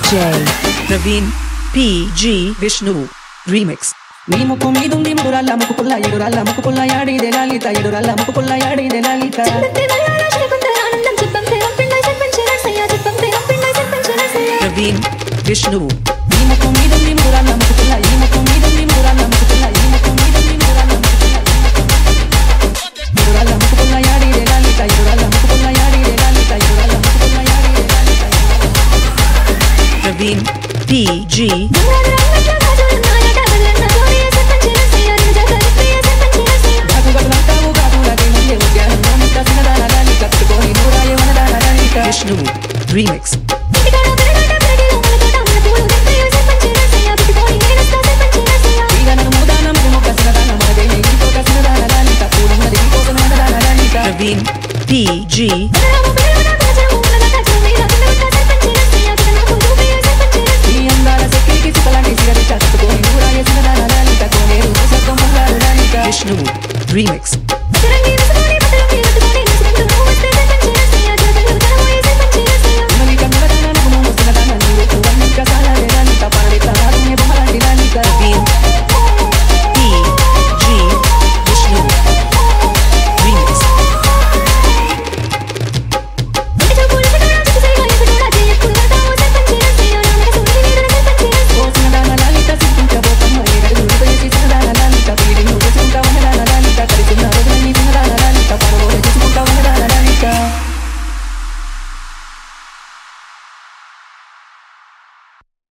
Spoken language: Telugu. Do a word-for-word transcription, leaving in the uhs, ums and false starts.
J Naveen P G Vishnu Remix నీ ముక్కు మీదుంది ముడురాళ్ళ ముక్కు పుల్ల ఎడురాళ్ళ ముక్కు పుల్ల యాడిదే లాలిత ఎడురాళ్ళ ముక్కు పుల్ల యాడిదే లాలిత Naveen Vishnu నీ ముక్కు మీదుంది ముడురాళ్ళ ముక్కు పుల్ల ఈ ముక్కు మీదుంది ముడురాళ్ళ ముక్కు పుల్ల ఈ ముక్కు మీదుంది ముడురాళ్ళ ముక్కు పుల్ల ఎడురాళ్ళ ముక్కు పుల్ల యాడిదే లాలిత ఎడురాళ్ళ ముక్కు పుల్ల యాడిదే లాలిత ఎడురాళ్ళ ముక్కు పుల్ల యాడిదే లాలిత Naveen P G Vishnu Remix Naveen P G